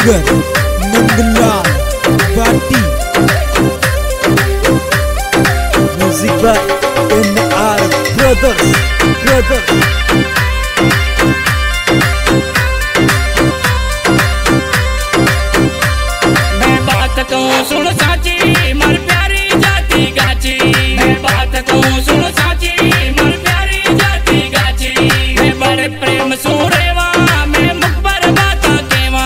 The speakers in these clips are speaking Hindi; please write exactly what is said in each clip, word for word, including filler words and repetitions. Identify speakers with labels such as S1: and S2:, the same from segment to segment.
S1: Singer Nandlal Bati, music by N R brothers brothers.
S2: मैं बात कहूँ सुन साची मर प्यारी जाती गाची, मैं बात कहूँ सुन साची मर प्यारी जाती गाची। मैं बड़े प्रेम सुरेवा मैं मुखबर बाता केवा।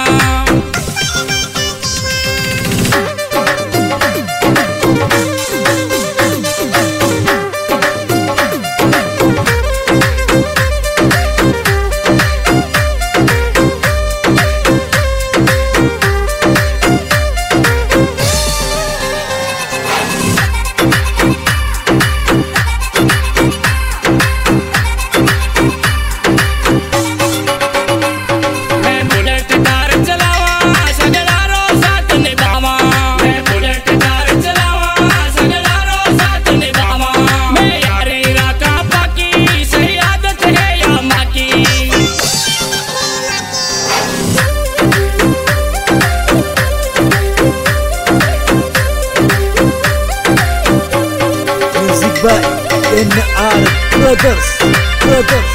S1: by N R Brothers Brothers।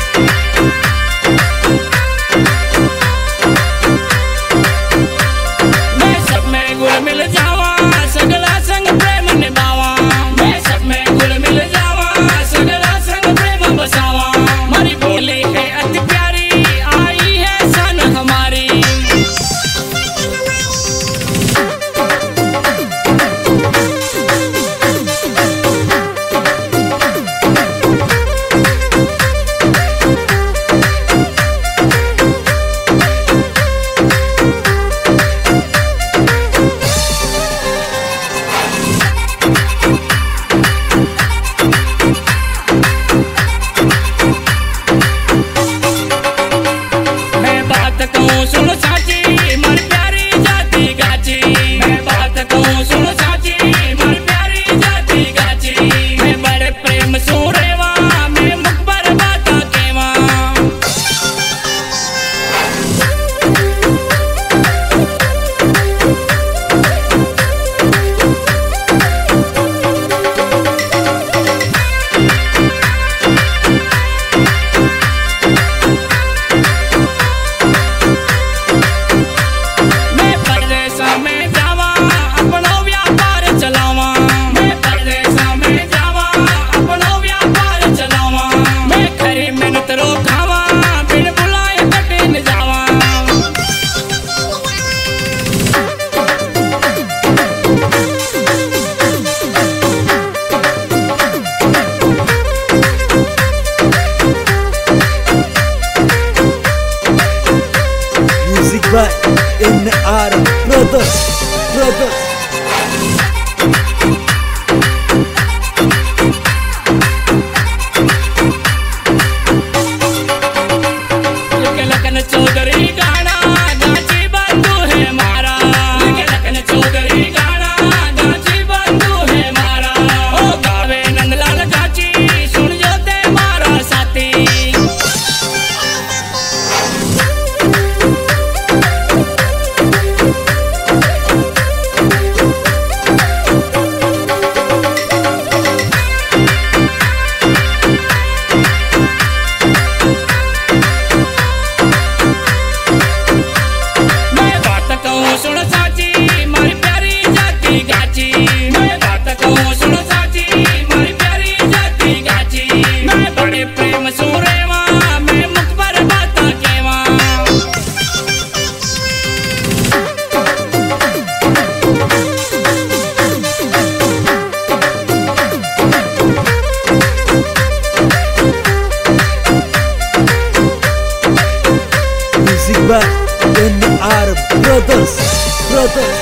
S2: मैं सब में गुल मिल जावा सगला संग प्रेम निभावा, मैं सब में गुल मिल जावा सगला संग प्रेम बसावा। हमारी बोली है अति प्यारी आई है सन हमारी। सुन साची मर प्यारी जाती गाची, मैं बात कहूँ सुन साची मर प्यारी जाती गाची। मैं बड़े प्रेम सुरेवा मैं मुखबर बाता केवा।
S1: by N R Brothers Brothers।
S2: Lakhan Chaudhary गाना गाची बंधु है मारा, लखन चौधरी गाना गाची बंधु है मारा। ओ गावे नंदलाल गाची सुन जो ते मारा साथी। सुन साची मारी प्यारी जाती गाची, मैं बात कहूँ सुन साची मारी प्यारी जाती गाची। मैं बड़े प्रेम सुरेवा मैं मुखबर बाता केवा।
S1: Music by N R Brothers Brothers।